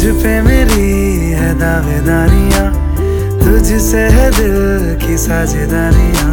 पे मेरी है दावेदारियां, तुझसे है दिल की साझेदारियां।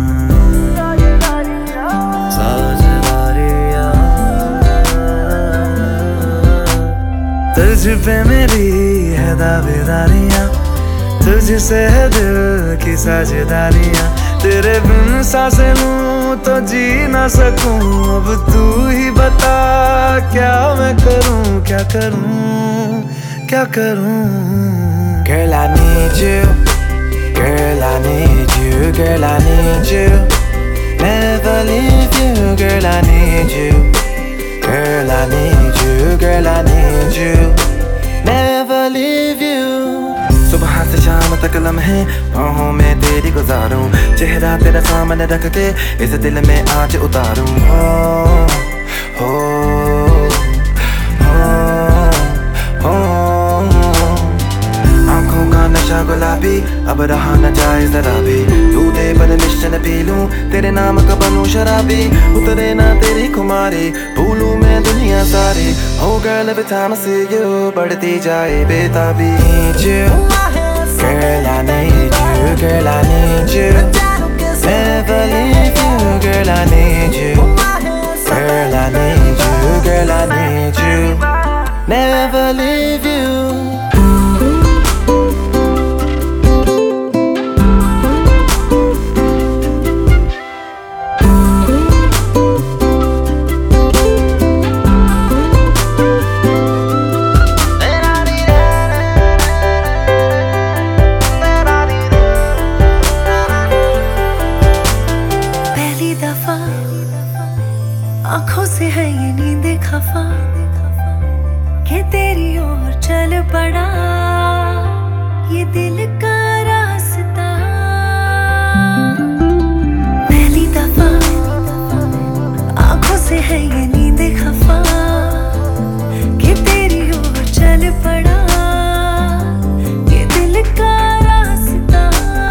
तुझ पे मेरी है दावेदारियां, तुझसे है दिल की साझेदारियां। तेरे बिन सांसें लूं तो जी ना सकूं, अब तू ही बता क्या मैं करूं, क्या करूं, क्या करूं। Girl, I need you. Girl, I need you. Girl, I need you. Never leave you. Girl, I need you. Girl, I need you. Girl, I need you. Never leave you. सुबह से शाम तक लम्हे बाहों में तेरी गुजारूं, चेहरा तेरा सामने रख के इस दिल में आज उतारूं। हो हो हो आंखों का नशा गुलाबी अब रहा न जाए जरा भी, दूधे पर मिश्रण पी लूं, तेरे नाम का बनूं शराबी। उतरे ना तेरी खुमारी, भूलूं मैं दुनिया सारी। Oh girl, every time I see you बढ़ती जाए बेताबी। Girl, I need you, girl, I need you. Never leave you, girl, I need you. Girl, I need you, girl, I need you. Never leave you. आँखों से है ये नींद खफा कि तेरी ओर चल पड़ा ये दिल का रास्ता। पहली दफा आँखों से है ये नींद खफा कि तेरी ओर चल पड़ा ये दिल का रास्ता।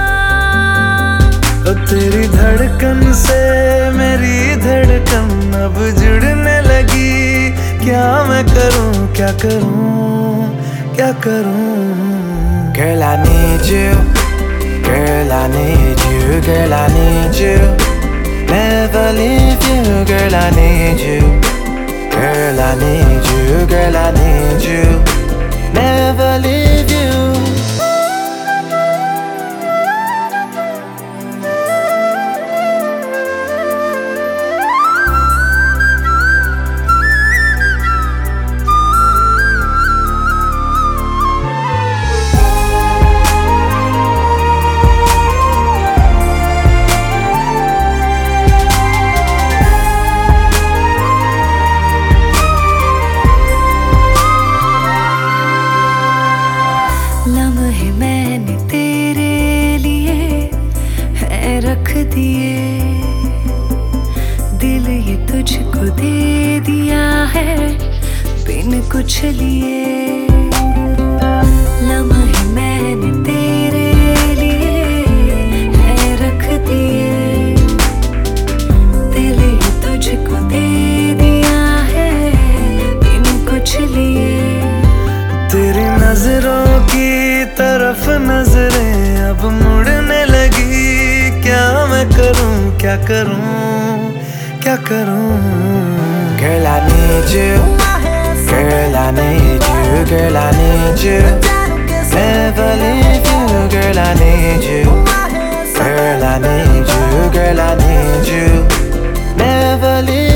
अब तेरी धड़कन से मेरी धड़कन अब जुड़ने लगी, क्या मैं करूं, क्या करूं, क्या करूं। Girl, I need you. Girl, I need you. Girl, I need you. Never leave you. Girl, I need you. Girl, I need you. Girl, I need you. Never leave you. लम्हे मैंने तेरे लिए है रख दिए, दिल ये तुझको दे दिया है बिन कुछ लिए। लम्हे मैंने तेरे लिए है रख दिए, दिल ये तुझको दे दिया है बिन कुछ लिए। तेरी नजरों की तरफ नजरें अब मुड़ने लगी, क्या मैं करूं, क्या करूं, क्या करूं। Girl, I need you. Girl, I need you. Girl, I need you. Never leave you. Girl, I need you. Girl, I need you. Girl, I need you. Never leave you.